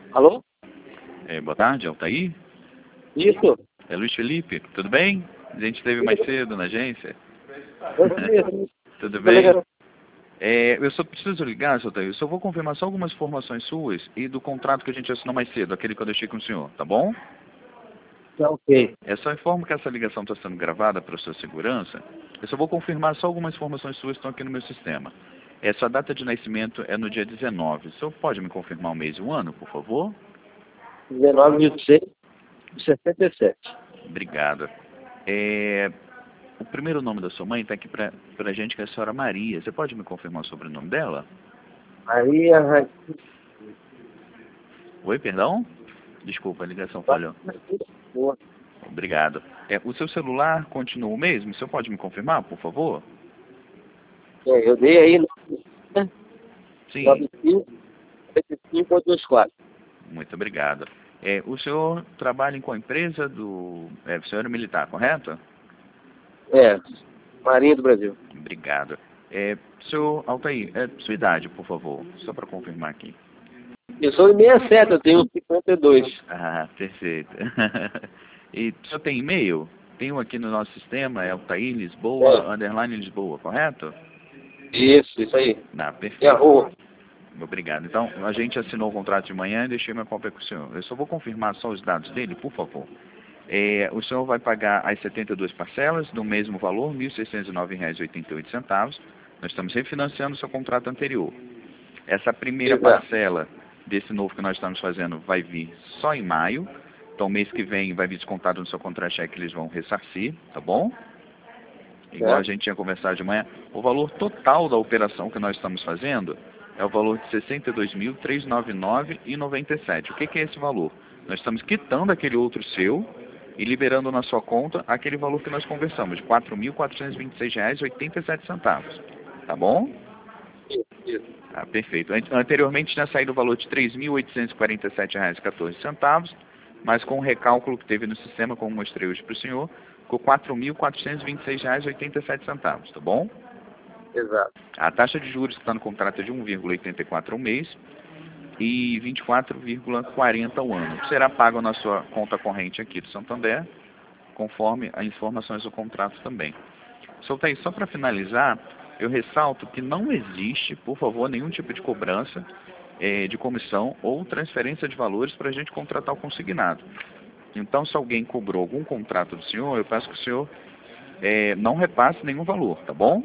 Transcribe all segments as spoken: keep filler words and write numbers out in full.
Alô? É, boa tarde, Altair. Isso. É Luiz Felipe, tudo bem? A gente esteve mais cedo na agência. Tudo bem? É, eu só preciso ligar, seu Altair, eu só vou confirmar só algumas informações suas e do contrato que a gente assinou mais cedo, aquele que eu deixei com o senhor, tá bom? Tá ok. É só informo que essa ligação está sendo gravada para sua segurança. Eu só vou confirmar só algumas informações suas que estão aqui no meu sistema. É, sua data de nascimento é no dia dezenove. O senhor pode me confirmar o mês e o ano, por favor? dezenove de seis de sessenta e sete. Obrigado. É, o primeiro nome da sua mãe está aqui para a gente, que é a senhora Maria. Você pode me confirmar o sobrenome dela? Maria Ra- Oi, perdão? Desculpa, a ligação falhou. Obrigado. É, o seu celular continua o mesmo? O senhor pode me confirmar, por favor? É, eu dei aí Sim, nove cinco sete cinco oito dois quatro. muito obrigado. É, o senhor trabalha com a empresa do... É, o senhor é militar, correto? É, Marinha do Brasil. Obrigado. É, senhor Altair, é, sua idade, por favor, só para confirmar aqui. Eu sou de sessenta e sete, eu tenho cinquenta e dois. Ah, perfeito. E o senhor tem e-mail? Tem um aqui no nosso sistema, é Altair Lisboa, É. underline Lisboa, correto? Isso, isso aí. Não, E a perfeito. rua? Obrigado. Então, a gente assinou o contrato de manhã e deixei minha cópia com o senhor. Eu só vou confirmar só os dados dele, por favor. É, o senhor vai pagar as setenta e duas parcelas do mesmo valor, mil seiscentos e nove reais e oitenta e oito centavos. Nós estamos refinanciando o seu contrato anterior. Essa primeira Exato. parcela desse novo que nós estamos fazendo vai vir só em maio. Então, mês que vem vai vir descontado no seu contra-cheque, eles vão ressarcir, tá bom? Igual a É. gente tinha conversado de manhã. O valor total da operação que nós estamos fazendo é o valor de sessenta e dois mil, trezentos e noventa e nove reais e noventa e sete centavos. O que, que é esse valor? Nós estamos quitando aquele outro seu e liberando na sua conta aquele valor que nós conversamos, de quatro mil, quatrocentos e vinte e seis reais e oitenta e sete centavos. Tá bom? Ah, perfeito. Ante- Anteriormente tinha saído o valor de três mil, oitocentos e quarenta e sete reais e quatorze centavos, mas com o recálculo que teve no sistema, como mostrei hoje para o senhor, ficou quatro mil, quatrocentos e vinte e seis reais e oitenta e sete centavos, tá bom? Exato. A taxa de juros que está no contrato é de um vírgula oitenta e quatro ao mês e vinte e quatro vírgula quarenta ao ano. Será pago na sua conta corrente aqui do Santander, conforme as informações do contrato também. Soltei, só para finalizar, eu ressalto que não existe, por favor, nenhum tipo de cobrança eh, de comissão ou transferência de valores para a gente contratar o consignado. Então, se alguém cobrou algum contrato do senhor, eu peço que o senhor eh, não repasse nenhum valor, tá bom?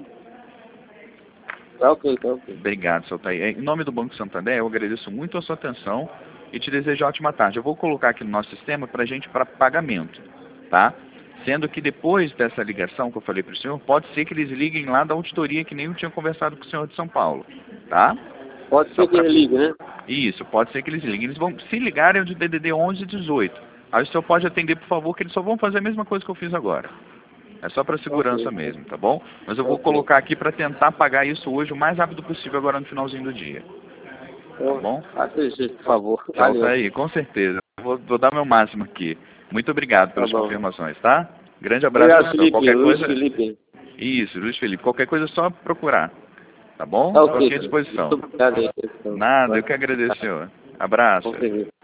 Tá ok, tá ok. Obrigado, seu Altair. Em nome do Banco Santander, eu agradeço muito a sua atenção e te desejo ótima tarde. Eu vou colocar aqui no nosso sistema para a gente para pagamento, tá? Sendo que depois dessa ligação que eu falei para o senhor, pode ser que eles liguem lá da auditoria que nem eu tinha conversado com o senhor de São Paulo, tá? Pode Só ser que pra... ele ligue, né? Isso, pode ser que eles liguem. Eles vão, se ligarem, é de D D D onze e dezoito. Aí o senhor pode atender, por favor, que eles só vão fazer a mesma coisa que eu fiz agora. É só para segurança Ok. mesmo, tá bom? Mas eu vou Ok. colocar aqui para tentar pagar isso hoje o mais rápido possível agora no finalzinho do dia. Tá bom? Faça isso, por favor. Então tá Valeu. aí, com certeza. Vou, vou dar meu máximo aqui. Muito obrigado Tá pelas bom. confirmações, tá? Grande abraço Obrigado, pro senhor. Felipe. Qualquer Luiz coisa... Felipe. Isso, Luiz Felipe. Qualquer coisa é só procurar. Tá bom? Tá Estou ok. aqui à disposição. Muito obrigado aí. Nada, eu que agradeço, senhor. Abraço. Com certeza.